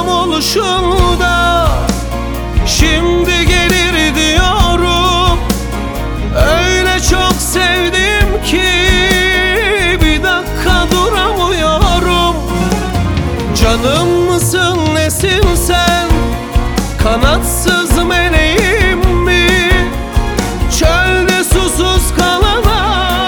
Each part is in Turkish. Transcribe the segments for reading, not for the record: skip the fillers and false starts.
akşam oluşunda şimdi gelir diyorum. Öyle çok sevdim ki bir dakika duramıyorum. Canım mısın nesin sen, kanatsız meleğim mi? Çölde susuz kalana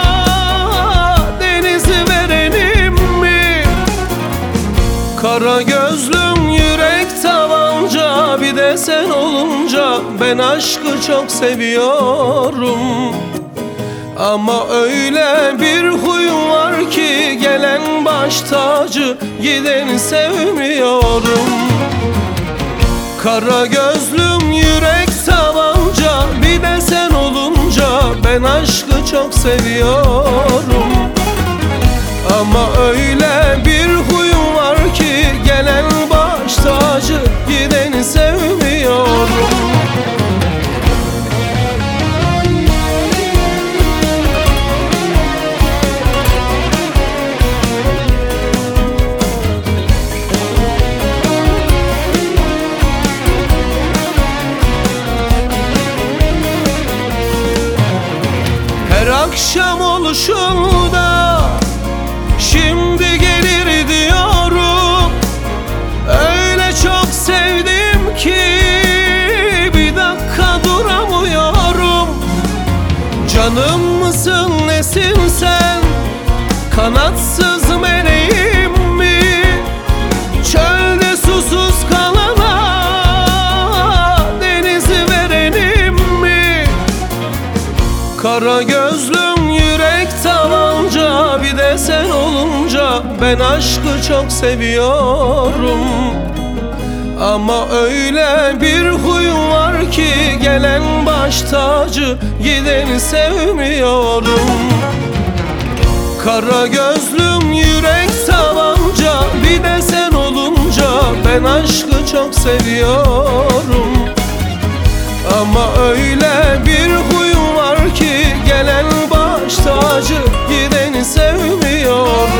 denizi verenim mi? Kara gözlüm yürek tabanca, bir de sen olunca ben aşkı çok seviyorum. Ama öyle bir huyum var ki gelen baş tacı, gideni sevmiyorum. Kara gözlüm yürek tabanca, bir de sen olunca ben aşkı çok seviyorum. Ama öyle bir huyum var ki gelen baş tacı, gideni sevmiyorum. Her akşam oluşunda şimdi gelir diyorum. Öyle çok sevdim ki bir dakika duramıyorum. Canım mısın nesin sen, kanatsız meleğim mi? Çölde susuz kalana denizi verenim mi? Kara gözlüm yürek tabanca, bir de sen olunca ben aşkı çok seviyorum. Ama öyle bir huyum var ki gelen baş tacı, gideni sevmiyorum. Kara gözlüm yürek tabanca, bir de sen olunca ben aşkı çok seviyorum. Ama öyle bir huyum var ki gelen baş tacı, gideni sevmiyorum.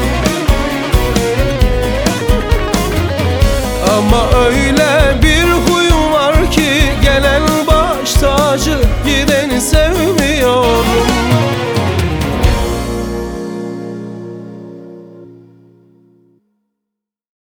Ama öyle bir